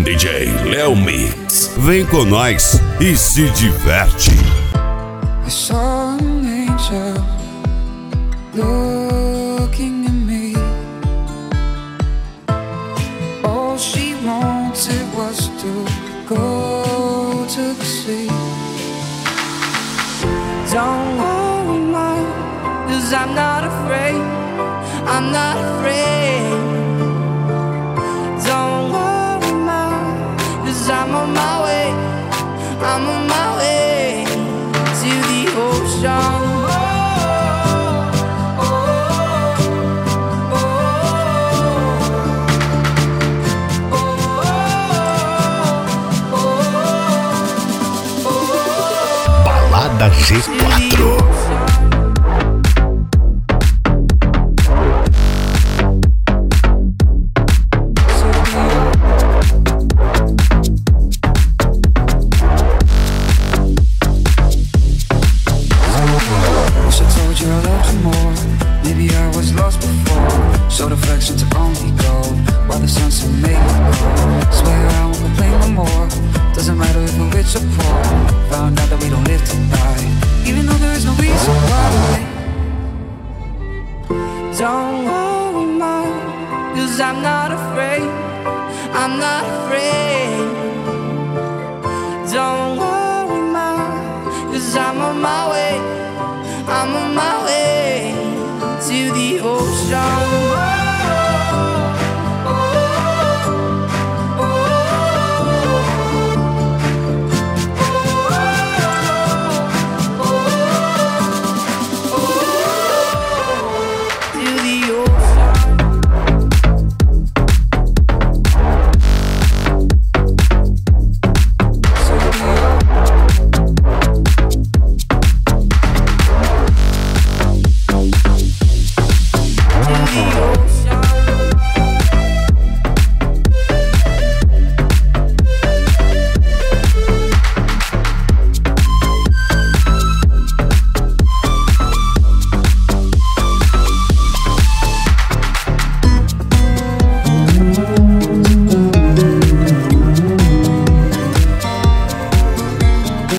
DJ Léo Mix. Vem com nós e se diverte. I saw an angel looking at me. All she wanted was to go to the sea. Don't worry, mom, 'cause I'm not afraid. I'm not afraid. Don't worry, mom, 'cause I'm on my way. I'm on my way to the ocean. Balada G4. Don't worry, mom, 'cause I'm not afraid. I'm not afraid. Don't worry, mom, 'cause I'm on my way. I'm on my way to the ocean. The